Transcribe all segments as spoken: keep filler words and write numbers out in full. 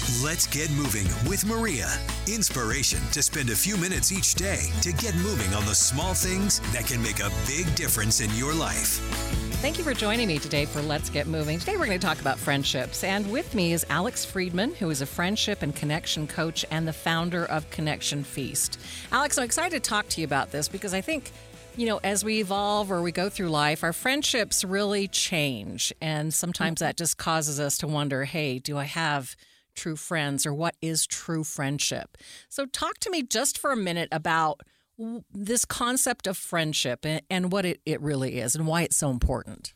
Let's get moving with Maria. Inspiration to spend a few minutes each day to get moving on the small things that can make a big difference in your life. Thank you for joining me today for Let's Get Moving. Today we're going to talk about friendships. And with me is Alex Friedman, who is a friendship and connection coach and the founder of Connection Feast. Alex, I'm excited to talk to you about this because I think, you know, as we evolve or we go through life, our friendships really change. And sometimes that just causes us to wonder, hey, do I have true friends, or what is true friendship? So talk to me just for a minute about this concept of friendship and what it, it really is and why it's so important.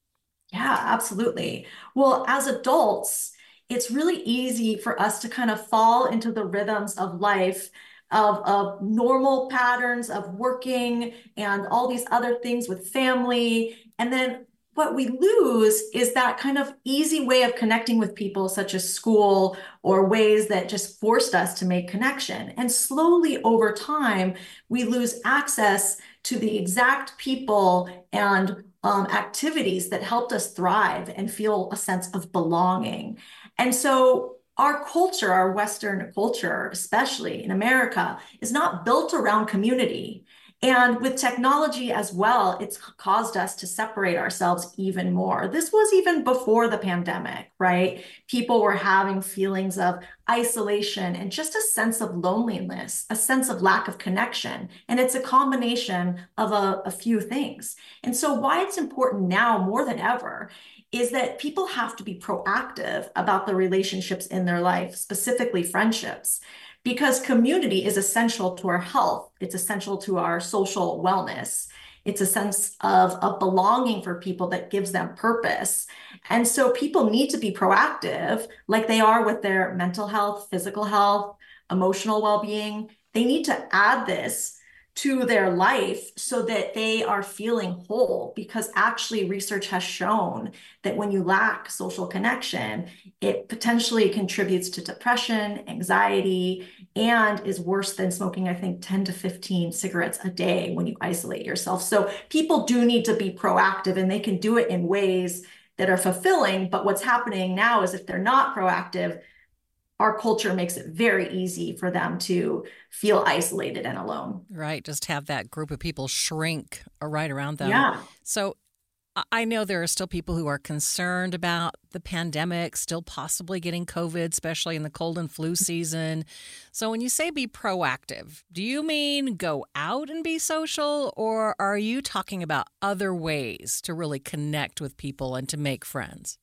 Yeah, absolutely. Well, as adults, it's really easy for us to kind of fall into the rhythms of life, of, of normal patterns of working and all these other things with family. And then what we lose is that kind of easy way of connecting with people, such as school, or ways that just forced us to make connection. And slowly over time, we lose access to the exact people and um, activities that helped us thrive and feel a sense of belonging. And so our culture, our Western culture, especially in America, is not built around community. And with technology as well, it's caused us to separate ourselves even more. This was even before the pandemic, right? People were having feelings of isolation and just a sense of loneliness, a sense of lack of connection. And it's a combination of a, a few things. And so why it's important now more than ever is that people have to be proactive about the relationships in their life, specifically friendships. Because community is essential to our health. It's essential to our social wellness. It's a sense of, of belonging for people that gives them purpose. And so people need to be proactive, like they are with their mental health, physical health, emotional well-being. They need to add this to their life so that they are feeling whole, because actually research has shown that when you lack social connection, it potentially contributes to depression, anxiety, and is worse than smoking, I think, ten to fifteen cigarettes a day when you isolate yourself. So people do need to be proactive, and they can do it in ways that are fulfilling. But what's happening now is if they're not proactive, our culture makes it very easy for them to feel isolated and alone. Right. Just have that group of people shrink right around them. Yeah. So I know there are still people who are concerned about the pandemic, still possibly getting COVID, especially in the cold and flu season. So when you say be proactive, do you mean go out and be social, or are you talking about other ways to really connect with people and to make friends?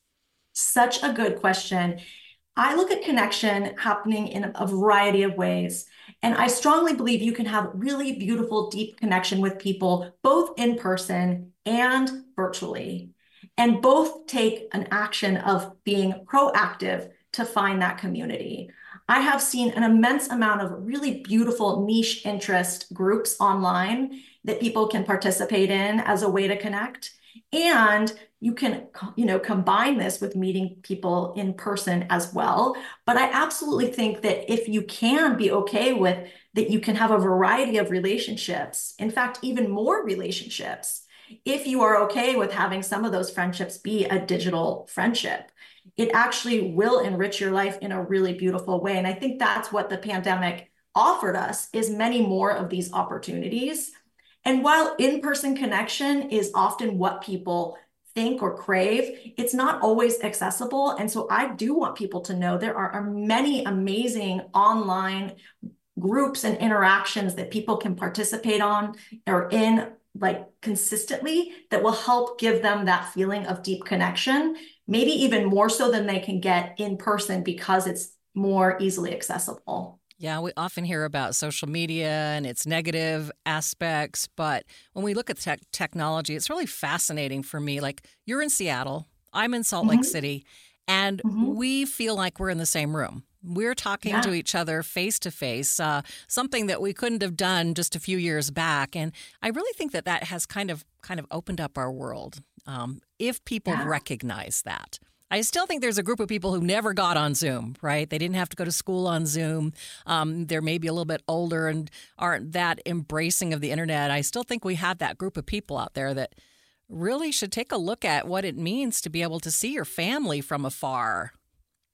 Such a good question. I look at connection happening in a variety of ways. And I strongly believe you can have really beautiful, deep connection with people, both in person and virtually. And both take an action of being proactive to find that community. I have seen an immense amount of really beautiful niche interest groups online that people can participate in as a way to connect. And you can, you know, combine this with meeting people in person as well. But I absolutely think that if you can be okay with that, you can have a variety of relationships, in fact, even more relationships, if you are okay with having some of those friendships be a digital friendship. It actually will enrich your life in a really beautiful way. And I think that's what the pandemic offered us, is many more of these opportunities. And while in-person connection is often what people think or crave, it's not always accessible. And so I do want people to know there are, are many amazing online groups and interactions that people can participate on or in, like, consistently, that will help give them that feeling of deep connection, maybe even more so than they can get in person because it's more easily accessible. Yeah, we often hear about social media and its negative aspects, but when we look at tech technology, it's really fascinating for me. Like, you're in Seattle, I'm in Salt Lake Mm-hmm. City, and Mm-hmm. we feel like we're in the same room. We're talking Yeah. to each other face to face, uh, something that we couldn't have done just a few years back. And I really think that that has kind of kind of opened up our world, um, if people Yeah. recognize that. I still think there's a group of people who never got on Zoom, right? They didn't have to go to school on Zoom. Um, they're maybe a little bit older and aren't that embracing of the internet. I still think we have that group of people out there that really should take a look at what it means to be able to see your family from afar.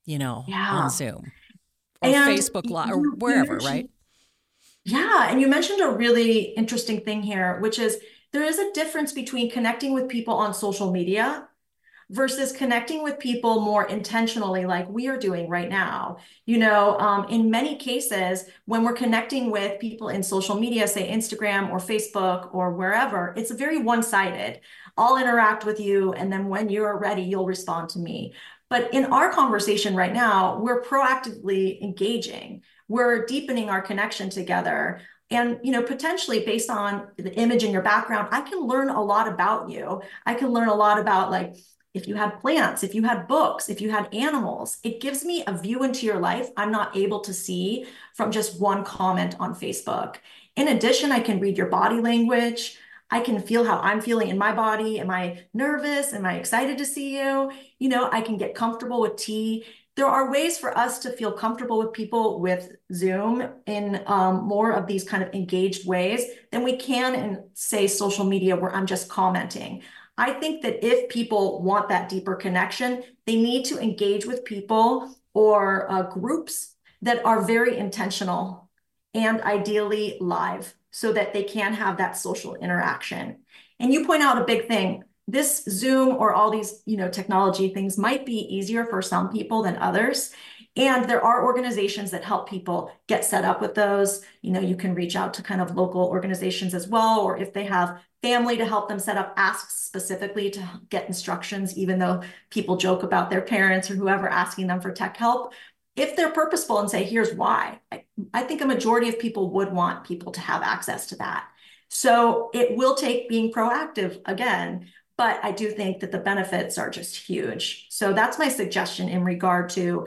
you know, on Yeah. Zoom or And Facebook Live or you, you wherever, right? mentioned, yeah, and you mentioned a really interesting thing here, which is there is a difference between connecting with people on social media versus connecting with people more intentionally, like we are doing right now. You know, um, in many cases, when we're connecting with people in social media, say Instagram or Facebook or wherever, it's very one-sided. I'll interact with you, and then when you're ready, you'll respond to me. But in our conversation right now, we're proactively engaging. We're deepening our connection together. And, you know, potentially based on the image in your background, I can learn a lot about you. I can learn a lot about, like, if you had plants, if you had books, if you had animals. It gives me a view into your life I'm not able to see from just one comment on Facebook. In addition, I can read your body language. I can feel how I'm feeling in my body. Am I nervous? Am I excited to see you? You know, I can get comfortable with tea. There are ways for us to feel comfortable with people with Zoom in um, more of these kind of engaged ways than we can in, say, social media where I'm just commenting. I think that if people want that deeper connection, they need to engage with people or uh, groups that are very intentional and ideally live so that they can have that social interaction. And you point out a big thing. This Zoom or all these, you know, technology things might be easier for some people than others. And there are organizations that help people get set up with those. You know, you can reach out to kind of local organizations as well, or if they have family to help them set up, ask specifically to get instructions, even though people joke about their parents or whoever asking them for tech help. If they're purposeful and say, here's why, I, I think a majority of people would want people to have access to that. So it will take being proactive again, but I do think that the benefits are just huge. So that's my suggestion in regard to,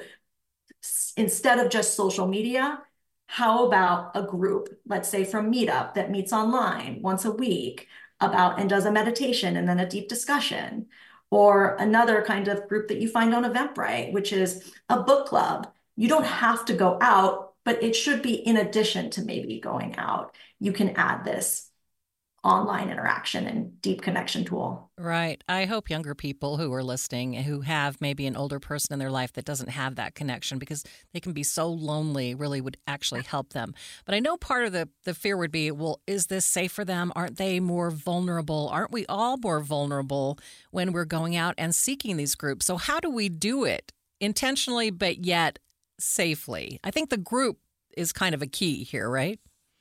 instead of just social media, how about a group, let's say from Meetup, that meets online once a week about and does a meditation and then a deep discussion, or another kind of group that you find on Eventbrite, which is a book club. You don't have to go out, but it should be in addition to maybe going out. You can add this online interaction and deep connection tool. Right. I hope younger people who are listening, who have maybe an older person in their life that doesn't have that connection because they can be so lonely, really would actually help them. But I know part of the, the fear would be, well, is this safe for them? Aren't they more vulnerable? Aren't we all more vulnerable when we're going out and seeking these groups? So how do we do it intentionally, but yet safely? I think the group is kind of a key here, right?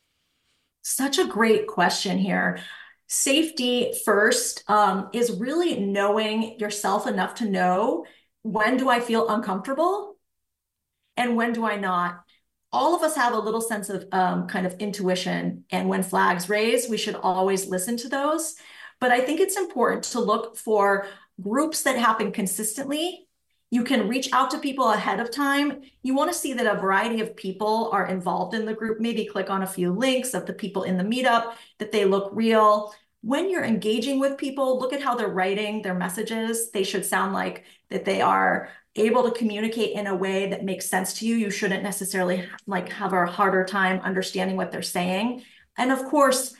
Such a great question here. Safety first um, is really knowing yourself enough to know, when do I feel uncomfortable and when do I not? All of us have a little sense of um, kind of intuition, and when flags raise, we should always listen to those. But I think it's important to look for groups that happen consistently. You can reach out to people ahead of time. You want to see that a variety of people are involved in the group. Maybe click on a few links of the people in the meetup, that they look real. When you're engaging with people, look at how they're writing their messages. They should sound like that they are able to communicate in a way that makes sense to you. You shouldn't necessarily like have a harder time understanding what they're saying. And of course,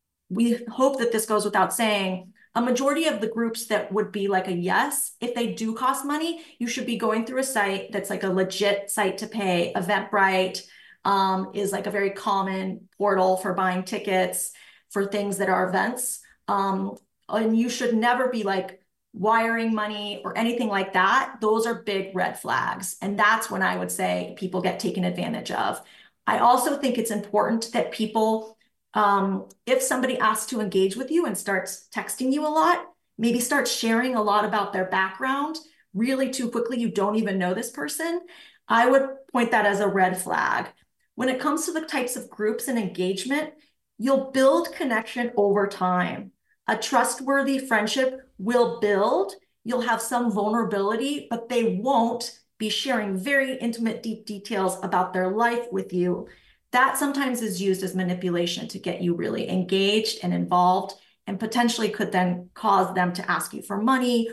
we hope that this goes without saying, a majority of the groups that would be like a yes, if they do cost money, you should be going through a site that's like a legit site to pay. Eventbrite um, is like a very common portal for buying tickets for things that are events. Um, and you should never be like wiring money or anything like that. Those are big red flags. And that's when I would say people get taken advantage of. I also think it's important that people, Um, if somebody asks to engage with you and starts texting you a lot, maybe starts sharing a lot about their background really too quickly, you don't even know this person, I would point that as a red flag. When it comes to the types of groups and engagement, you'll build connection over time. A trustworthy friendship will build. You'll have some vulnerability, but they won't be sharing very intimate, deep details about their life with you. That sometimes is used as manipulation to get you really engaged and involved, and potentially could then cause them to ask you for money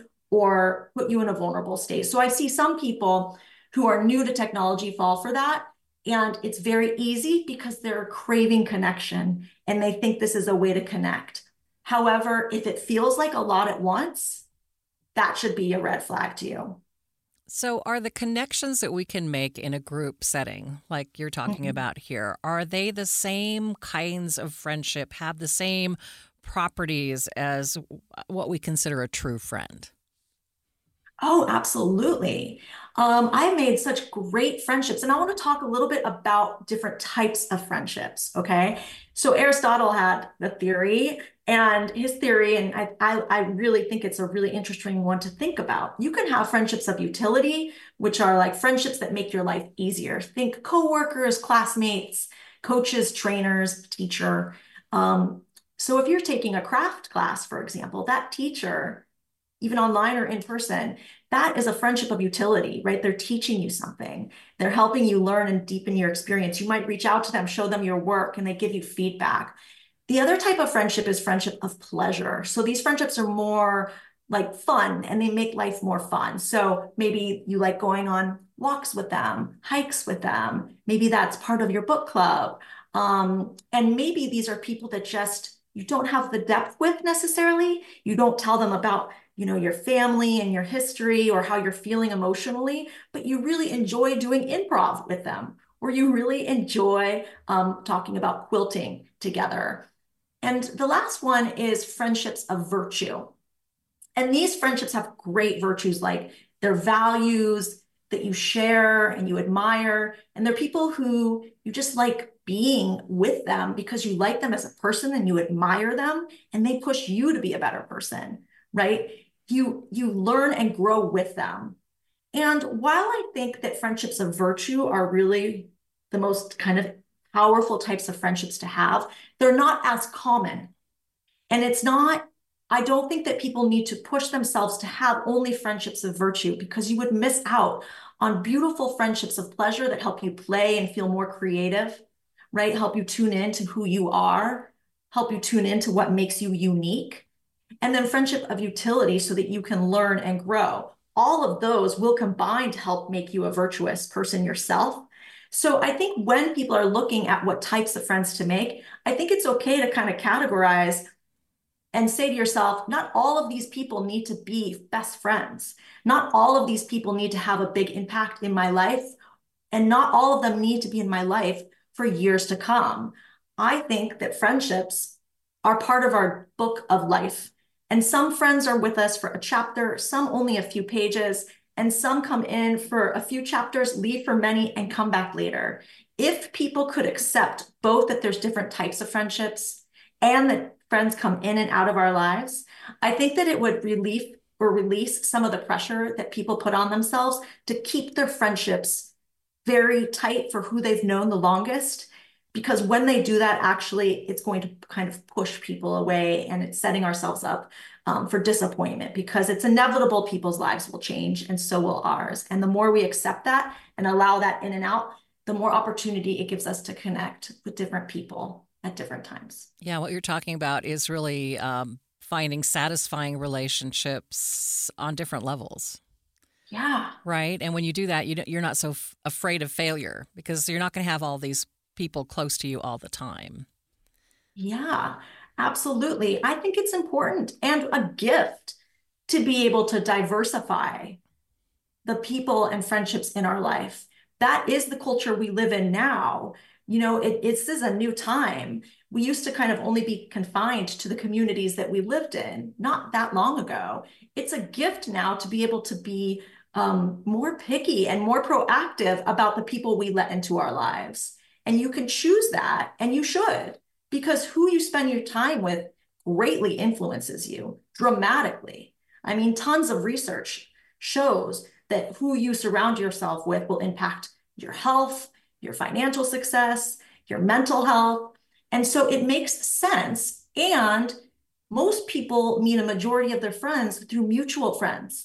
or put you in a vulnerable state. So I see some people who are new to technology fall for that. And it's very easy because they're craving connection and they think this is a way to connect. However, if it feels like a lot at once, that should be a red flag to you. So, are the connections that we can make in a group setting, like you're talking Mhm. about here, are they the same kinds of friendship, have the same properties as what we consider a true friend? Oh, absolutely. Um, I made such great friendships, and I want to talk a little bit about different types of friendships. Okay. So Aristotle had the theory, and his theory, and I, I, I really think it's a really interesting one to think about. You can have friendships of utility, which are like friendships that make your life easier. Think coworkers, classmates, coaches, trainers, teacher. Um, so if you're taking a craft class, for example, that teacher, even online or in person, that is a friendship of utility, right? They're teaching you something. They're helping you learn and deepen your experience. You might reach out to them, show them your work, and they give you feedback. The other type of friendship is friendship of pleasure. So these friendships are more like fun and they make life more fun. So maybe you like going on walks with them, hikes with them. Maybe that's part of your book club. Um, and maybe these are people that just you don't have the depth with necessarily. You don't tell them about you know, your family and your history or how you're feeling emotionally, but you really enjoy doing improv with them, or you really enjoy um, talking about quilting together. And the last one is friendships of virtue. And these friendships have great virtues like their values that you share and you admire. And they're people who you just like being with them because you like them as a person and you admire them and they push you to be a better person, right? You, you learn and grow with them. And while I think that friendships of virtue are really the most kind of powerful types of friendships to have, they're not as common. And it's not, I don't think that people need to push themselves to have only friendships of virtue because you would miss out on beautiful friendships of pleasure that help you play and feel more creative, right? Help you tune in to who you are, help you tune into what makes you unique. And then friendship of utility so that you can learn and grow. All of those will combine to help make you a virtuous person yourself. So I think when people are looking at what types of friends to make, I think it's okay to kind of categorize and say to yourself, not all of these people need to be best friends. Not all of these people need to have a big impact in my life, and not all of them need to be in my life for years to come. I think that friendships are part of our book of life. And some friends are with us for a chapter, some only a few pages, and some come in for a few chapters, leave for many, and come back later. If people could accept both that there's different types of friendships and that friends come in and out of our lives, I think that it would relieve or release some of the pressure that people put on themselves to keep their friendships very tight for who they've known the longest. Because when they do that, actually, it's going to kind of push people away and it's setting ourselves up um, for disappointment because it's inevitable people's lives will change and so will ours. And the more we accept that and allow that in and out, the more opportunity it gives us to connect with different people at different times. Yeah, what you're talking about is really um, finding satisfying relationships on different levels. Yeah. Right. And when you do that, you don't, you're not so f- afraid of failure because you're not going to have all these people close to you all the time. Yeah, absolutely. I think it's important and a gift to be able to diversify the people and friendships in our life. That is the culture we live in now. You know, it, it's this is a new time. We used to kind of only be confined to the communities that we lived in not that long ago. It's a gift now to be able to be um, more picky and more proactive about the people we let into our lives. And you can choose that, and you should, because who you spend your time with greatly influences you dramatically. I mean, tons of research shows that who you surround yourself with will impact your health, your financial success, your mental health. And so it makes sense. And most people meet a majority of their friends through mutual friends.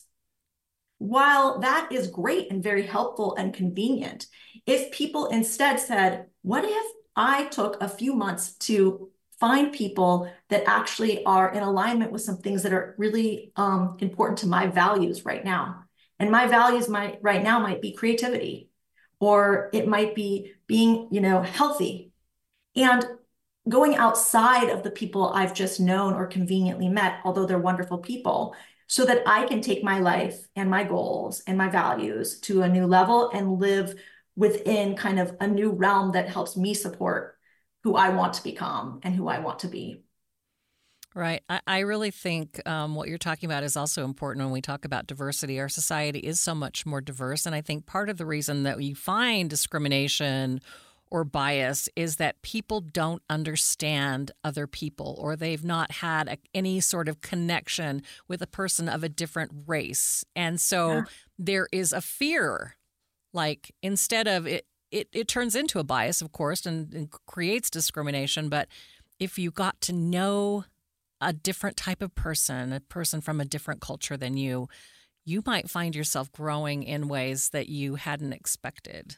While that is great and very helpful and convenient, if people instead said, what if I took a few months to find people that actually are in alignment with some things that are really um, important to my values right now? And my values might right now might be creativity, or it might be being, you know, healthy. And going outside of the people I've just known or conveniently met, although they're wonderful people, so that I can take my life and my goals and my values to a new level and live within kind of a new realm that helps me support who I want to become and who I want to be. Right. I, I really think um, what you're talking about is also important when we talk about diversity. Our society is so much more diverse. And I think part of the reason that we find discrimination or bias is that people don't understand other people, or they've not had a, any sort of connection with a person of a different race. And so yeah. there is a fear, like instead of it, it, it turns into a bias, of course, and, and creates discrimination. But if you got to know a different type of person, a person from a different culture than you, you might find yourself growing in ways that you hadn't expected.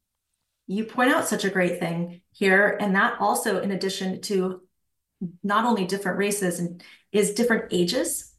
You point out such a great thing here. And that also, in addition to not only different races, and is different ages.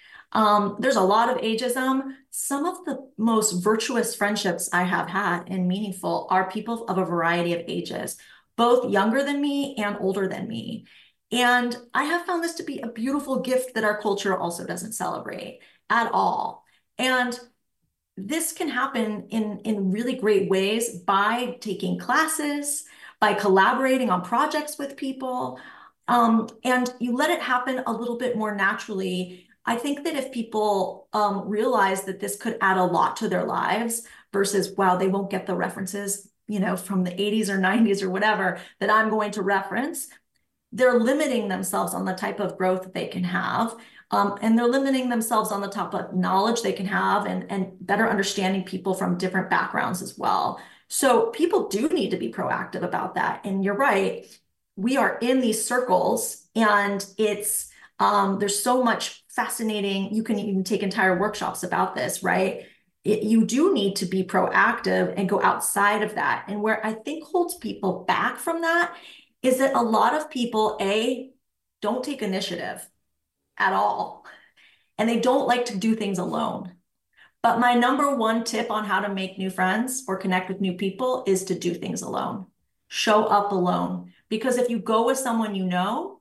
Um, there's a lot of ageism. Some of the most virtuous friendships I have had and meaningful are people of a variety of ages, both younger than me and older than me. And I have found this to be a beautiful gift that our culture also doesn't celebrate at all. And this can happen in, in really great ways by taking classes, by collaborating on projects with people, um, and you let it happen a little bit more naturally. I think that if people um, realize that this could add a lot to their lives versus, wow, they won't get the references, you know, from the eighties or nineties or whatever that I'm going to reference, they're limiting themselves on the type of growth that they can have. Um, and they're limiting themselves on the type of knowledge they can have and, and better understanding people from different backgrounds as well. So people do need to be proactive about that. And you're right, we are in these circles and it's, um, there's so much fascinating, you can even take entire workshops about this, right? It, you do need to be proactive and go outside of that. And where I think holds people back from that is that a lot of people, A, don't take initiative at all. And they don't like to do things alone. But my number one tip on how to make new friends or connect with new people is to do things alone. Show up alone. Because if you go with someone you know,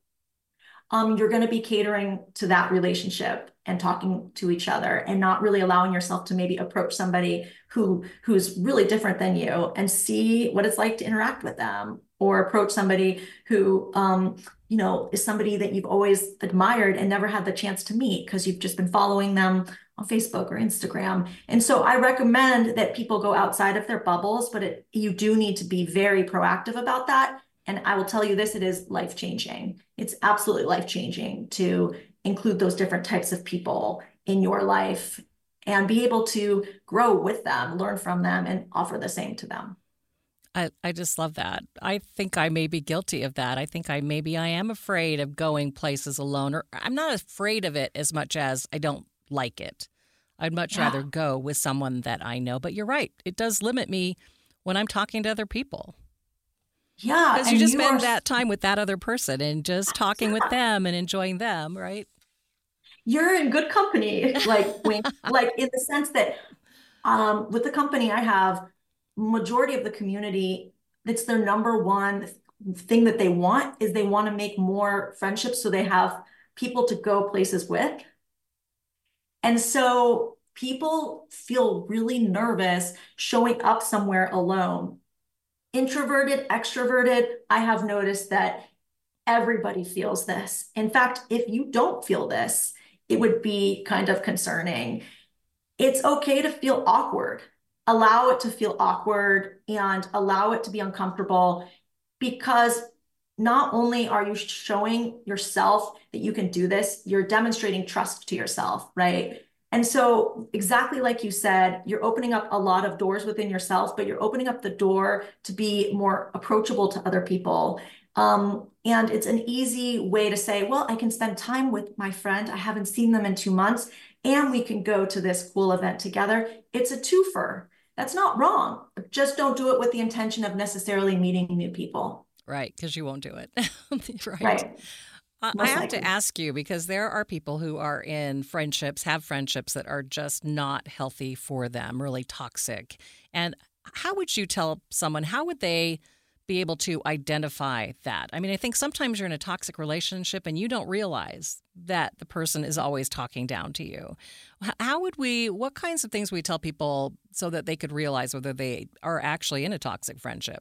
um, you're going to be catering to that relationship and talking to each other and not really allowing yourself to maybe approach somebody who who's really different than you and see what it's like to interact with them, or approach somebody who, um, you know, is somebody that you've always admired and never had the chance to meet because you've just been following them on Facebook or Instagram. And so I recommend that people go outside of their bubbles, but it, you do need to be very proactive about that. And I will tell you this, it is life-changing. It's absolutely life-changing to include those different types of people in your life and be able to grow with them, learn from them, and offer the same to them. I, I just love that. I think I may be guilty of that. I think I maybe I am afraid of going places alone, or I'm not afraid of it as much as I don't like it. I'd much yeah. rather go with someone that I know. But you're right. It does limit me when I'm talking to other people. Yeah. Because you just you spend are... that time with that other person and just talking yeah. with them and enjoying them, right? You're in good company, like when, like in the sense that um, with the company I have, majority of the community, it's their number one thing that they want is they want to make more friendships so they have people to go places with. And so people feel really nervous showing up somewhere alone. Introverted, extroverted, I have noticed that everybody feels this. In fact, if you don't feel this, it would be kind of concerning. It's okay to feel awkward. Allow it to feel awkward and allow it to be uncomfortable, because not only are you showing yourself that you can do this, you're demonstrating trust to yourself, right? And so exactly like you said, you're opening up a lot of doors within yourself, but you're opening up the door to be more approachable to other people. Um, and it's an easy way to say, well, I can spend time with my friend. I haven't seen them in two months, and we can go to this cool event together. It's a twofer. That's not wrong. Just don't do it with the intention of necessarily meeting new people. Right, because you won't do it. right. Right. Uh, I have likely. to ask you, because there are people who are in friendships, have friendships that are just not healthy for them, really toxic. And how would you tell someone, how would they be able to identify that? I mean, I think sometimes you're in a toxic relationship and you don't realize that the person is always talking down to you. How would we, what kinds of things would we tell people so that they could realize whether they are actually in a toxic friendship?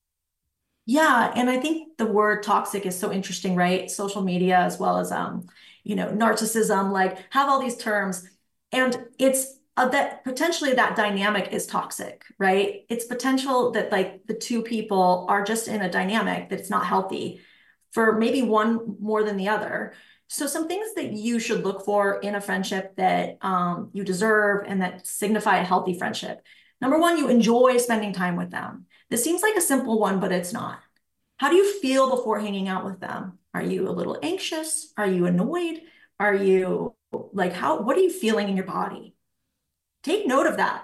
Yeah, and I think the word toxic is so interesting, right? Social media as well as um, you know, narcissism, like have all these terms. And it's uh, that potentially that dynamic is toxic, right? It's potential that like the two people are just in a dynamic that's not healthy for maybe one more than the other. So some things that you should look for in a friendship that um, you deserve and that signify a healthy friendship. Number one, you enjoy spending time with them. This seems like a simple one, but it's not. How do you feel before hanging out with them? Are you a little anxious? Are you annoyed? Are you like, how, what are you feeling in your body? Take note of that.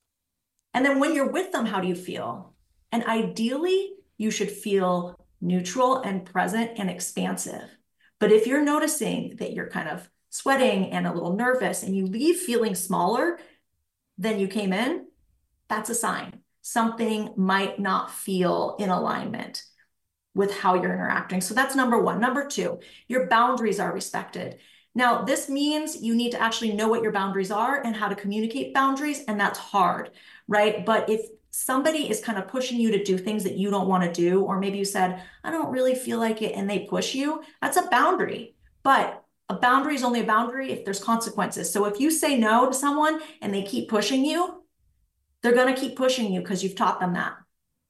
And then when you're with them, how do you feel? And ideally, you should feel neutral and present and expansive. But if you're noticing that you're kind of sweating and a little nervous and you leave feeling smaller than you came in, that's a sign. Something might not feel in alignment with how you're interacting. So that's number one. Number two, your boundaries are respected. Now, this means you need to actually know what your boundaries are and how to communicate boundaries, and that's hard, right? But if somebody is kind of pushing you to do things that you don't want to do, or maybe you said, I don't really feel like it, and they push you, that's a boundary. But a boundary is only a boundary if there's consequences. So if you say no to someone and they keep pushing you, they're going to keep pushing you because you've taught them that.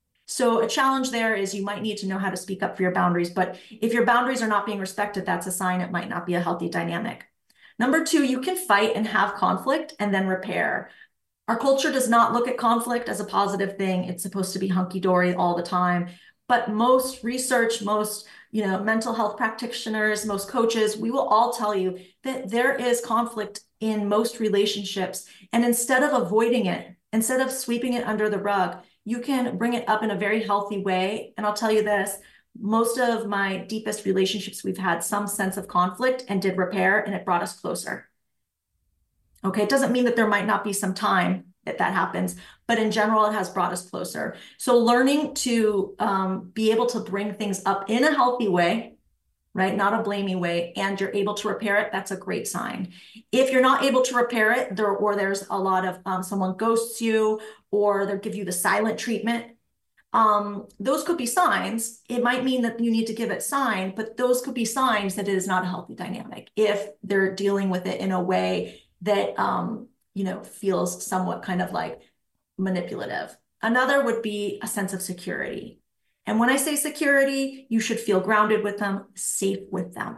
So a challenge there is you might need to know how to speak up for your boundaries. But if your boundaries are not being respected, that's a sign it might not be a healthy dynamic. Number two, you can fight and have conflict and then repair. Our culture does not look at conflict as a positive thing. It's supposed to be hunky-dory all the time. But most research, most you know, mental health practitioners, most coaches, we will all tell you that there is conflict in most relationships. And instead of avoiding it, instead of sweeping it under the rug, you can bring it up in a very healthy way. And I'll tell you this, most of my deepest relationships, we've had some sense of conflict and did repair, and it brought us closer. Okay, it doesn't mean that there might not be some time that that happens, but in general, it has brought us closer. So learning to um, be able to bring things up in a healthy way, right? Not a blaming way, and you're able to repair it, that's a great sign. If you're not able to repair it, there, or there's a lot of um, someone ghosts you, or they'll give you the silent treatment, um, those could be signs. It might mean that you need to give it sign, but those could be signs that it is not a healthy dynamic if they're dealing with it in a way that, um, you know, feels somewhat kind of like manipulative. Another would be a sense of security. And when I say security, you should feel grounded with them, safe with them,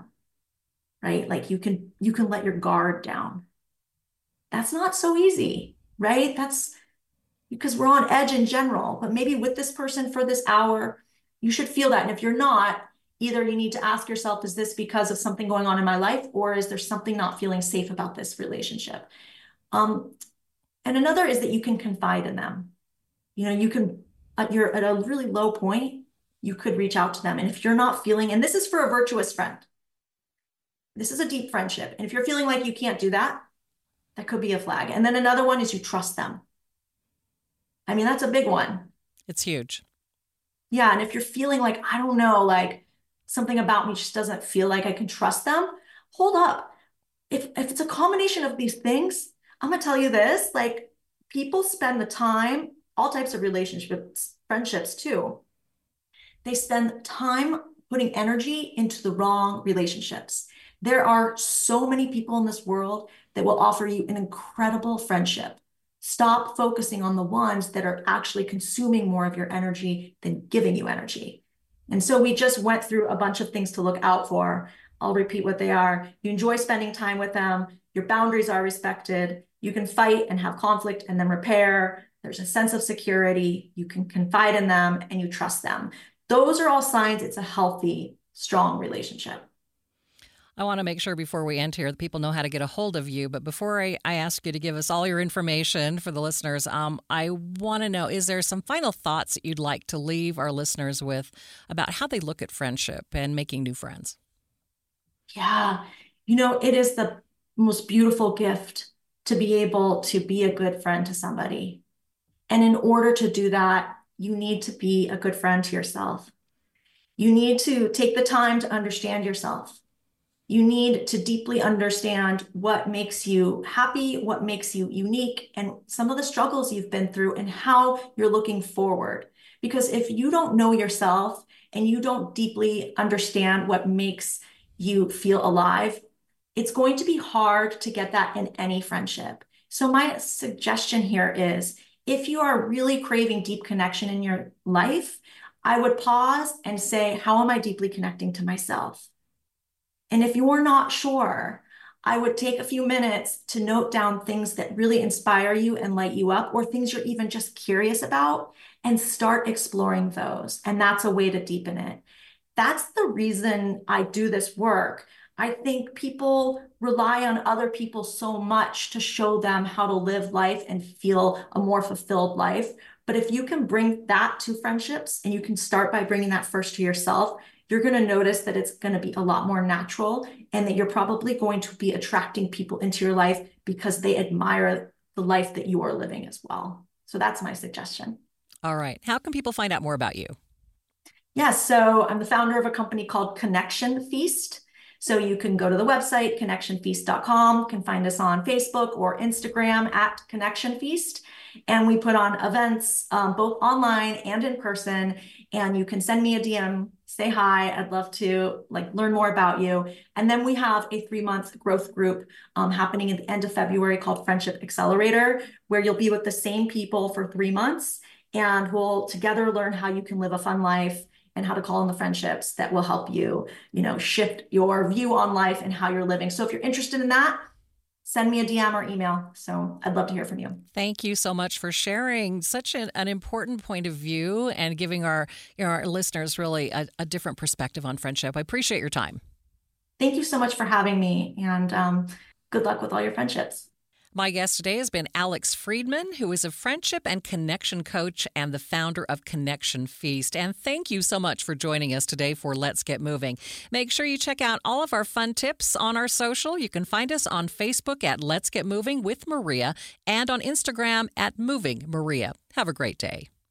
right? Like you can, you can let your guard down. That's not so easy, right? That's because we're on edge in general, but maybe with this person for this hour, you should feel that. And if you're not, either you need to ask yourself, is this because of something going on in my life, or is there something not feeling safe about this relationship? Um, and another is that you can confide in them. You know, you can, uh, you're at a really low point, you could reach out to them. And if you're not feeling, and this is for a virtuous friend, this is a deep friendship. And if you're feeling like you can't do that, that could be a flag. And then another one is you trust them. I mean, that's a big one. It's huge. Yeah. And if you're feeling like, I don't know, like something about me just doesn't feel like I can trust them, hold up. If, if it's a combination of these things, I'm going to tell you this, like people spend the time, all types of relationships, friendships too. They spend time putting energy into the wrong relationships. There are so many people in this world that will offer you an incredible friendship. Stop focusing on the ones that are actually consuming more of your energy than giving you energy. And so we just went through a bunch of things to look out for. I'll repeat what they are. You enjoy spending time with them. Your boundaries are respected. You can fight and have conflict and then repair. There's a sense of security. You can confide in them and you trust them. Those are all signs it's a healthy, strong relationship. I want to make sure before we end here that people know how to get a hold of you. But before I, I ask you to give us all your information for the listeners, um, I want to know, is there some final thoughts that you'd like to leave our listeners with about how they look at friendship and making new friends? Yeah, you know, it is the most beautiful gift to be able to be a good friend to somebody. And in order to do that, you need to be a good friend to yourself. You need to take the time to understand yourself. You need to deeply understand what makes you happy, what makes you unique, and some of the struggles you've been through and how you're looking forward. Because if you don't know yourself and you don't deeply understand what makes you feel alive, it's going to be hard to get that in any friendship. So my suggestion here is, if you are really craving deep connection in your life, I would pause and say, how am I deeply connecting to myself? And if you're not sure, I would take a few minutes to note down things that really inspire you and light you up, or things you're even just curious about, and start exploring those. And that's a way to deepen it. That's the reason I do this work. I think people rely on other people so much to show them how to live life and feel a more fulfilled life. But if you can bring that to friendships, and you can start by bringing that first to yourself, you're going to notice that it's going to be a lot more natural, and that you're probably going to be attracting people into your life because they admire the life that you are living as well. So that's my suggestion. All right. How can people find out more about you? Yeah, so I'm the founder of a company called Connection Feast. So you can go to the website, connection feast dot com. You can find us on Facebook or Instagram at Connection Feast. And we put on events um, both online and in person. And you can send me a D M, say hi. I'd love to like learn more about you. And then we have a three-month growth group um, happening at the end of February called Friendship Accelerator, where you'll be with the same people for three months. And we'll together learn how you can live a fun life and how to call in the friendships that will help you, you know, shift your view on life and how you're living. So if you're interested in that, send me a D M or email. So I'd love to hear from you. Thank you so much for sharing such an, an important point of view and giving our, you know, our listeners really a, a different perspective on friendship. I appreciate your time. Thank you so much for having me, and um, good luck with all your friendships. My guest today has been Alex Friedman, who is a friendship and connection coach and the founder of Connection Feast. And thank you so much for joining us today for Let's Get Moving. Make sure you check out all of our fun tips on our social. You can find us on Facebook at Let's Get Moving with Maria and on Instagram at Moving Maria. Have a great day.